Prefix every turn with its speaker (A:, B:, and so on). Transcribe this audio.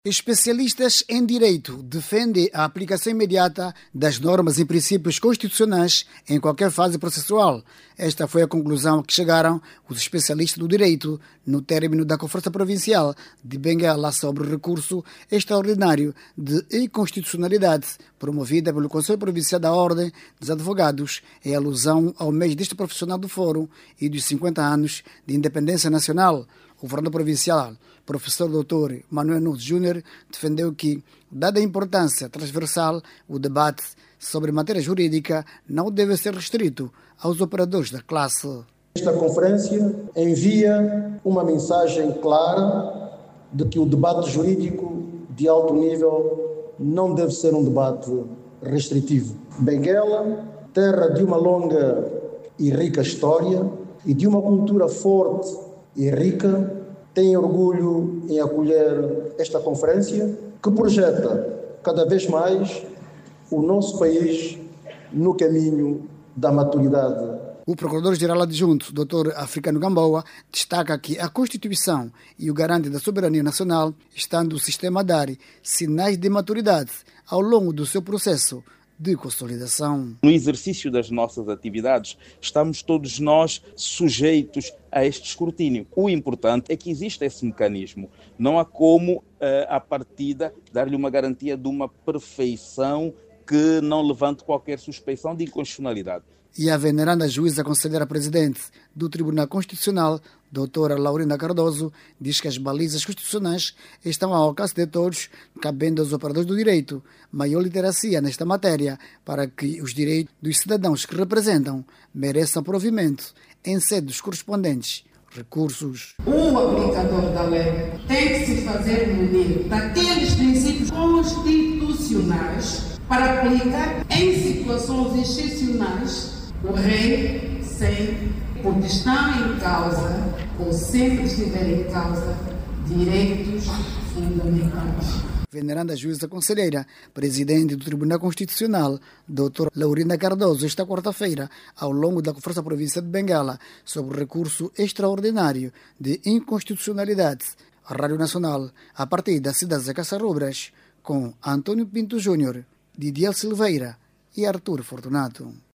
A: Especialistas em direito defendem a aplicação imediata das normas e princípios constitucionais em qualquer fase processual. Esta foi a conclusão a que chegaram os especialistas do direito no término da Conferência Provincial de Benguela sobre o recurso extraordinário de inconstitucionalidade promovida pelo Conselho Provincial da Ordem dos Advogados em alusão ao mês deste profissional do Fórum e dos 50 anos de independência nacional. O governador provincial, professor Dr. Manuel Nunes Júnior, defendeu que, dada a importância transversal, o debate sobre matéria jurídica não deve ser restrito aos operadores da classe.
B: Esta conferência envia uma mensagem clara de que o debate jurídico de alto nível não deve ser um debate restritivo. Benguela, terra de uma longa e rica história e de uma cultura forte e rica, tem orgulho em acolher esta conferência que projeta cada vez mais o nosso país no caminho da maturidade.
A: O Procurador-Geral Adjunto, Dr. Africano Gamboa, destaca que a Constituição e o garante da soberania nacional estão no sistema a dar sinais de maturidade ao longo do seu processo de consolidação.
C: No exercício das nossas atividades, estamos todos nós sujeitos a este escrutínio. O importante é que exista esse mecanismo. Não há como, à partida, dar-lhe uma garantia de uma perfeição que não levante qualquer suspeição de inconstitucionalidade.
A: E a veneranda juíza conselheira presidente do Tribunal Constitucional, doutora Laurinda Cardoso, diz que as balizas constitucionais estão ao alcance de todos, cabendo aos operadores do direito maior literacia nesta matéria para que os direitos dos cidadãos que representam mereçam provimento em sede dos correspondentes recursos.
D: O aplicador da lei tem que se fazer munir daqueles princípios constitucionais para aplicar em situações excepcionais o rei porque estão em causa, ou sempre estiver em causa, direitos fundamentais.
A: Veneranda juíza conselheira, presidente do Tribunal Constitucional, doutora Laurinda Cardoso, esta quarta-feira, ao longo da Conferência Provincial de Benguela, sobre o recurso extraordinário de inconstitucionalidade à Rádio Nacional, a partir da cidade de Caçarobras, com Antônio Pinto Júnior, Didier Silveira e Arthur Fortunato.